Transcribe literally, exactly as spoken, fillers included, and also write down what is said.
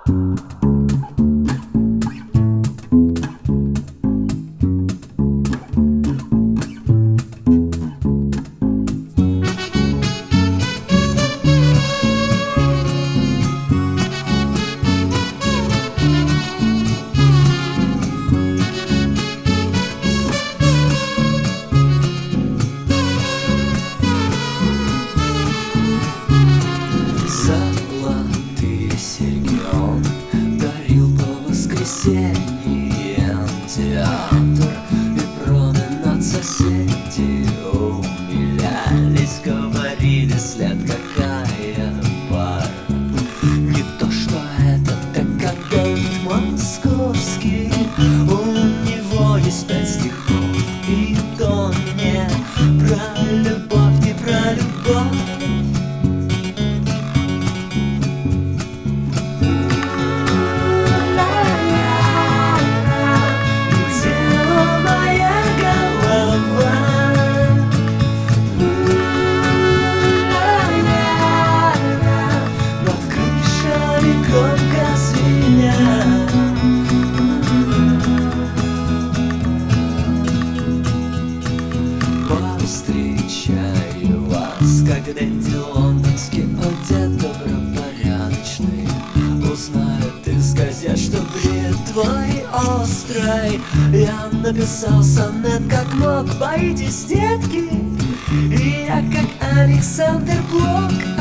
Театр и променад соседи умилялись, говорили след какая пара. Не то что это декадант московский, у него есть пять стихов, и то не про любовь, не про любовь. Встречаю вас, как Дэнди лондонский, одет добропорядочный. Узнает из газет, что бред твой острый. Я написал сонет, как мог, боитесь, детки. И я, как Александр Блок,